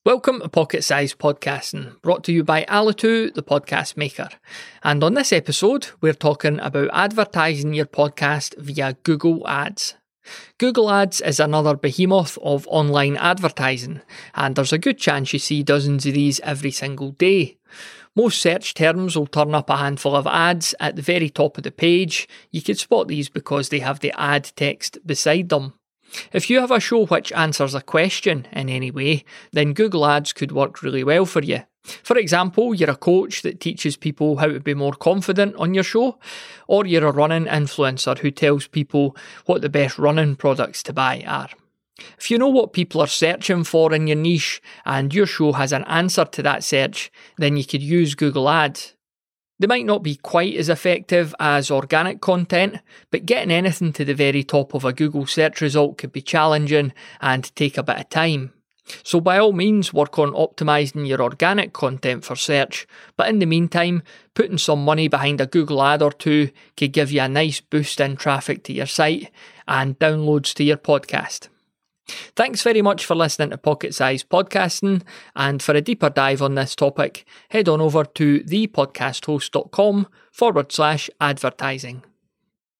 Welcome to Pocket Size Podcasting, brought to you by Alitu, the podcast maker. And on this episode, we're talking about advertising your podcast via Google Ads. Google Ads is another behemoth of online advertising, and there's a good chance you see dozens of these every single day. Most search terms will turn up a handful of ads at the very top of the page. You can spot these because they have the ad text beside them. If you have a show which answers a question in any way, then Google Ads could work really well for you. For example, you're a coach that teaches people how to be more confident on your show, or you're a running influencer who tells people what the best running products to buy are. If you know what people are searching for in your niche and your show has an answer to that search, then you could use Google Ads. They might not be quite as effective as organic content, but getting anything to the very top of a Google search result could be challenging and take a bit of time. So by all means, work on optimising your organic content for search, but in the meantime, putting some money behind a Google ad or two could give you a nice boost in traffic to your site and downloads to your podcast. Thanks very much for listening to Pocket Size Podcasting, and for a deeper dive on this topic, head on over to thepodcasthost.com/advertising.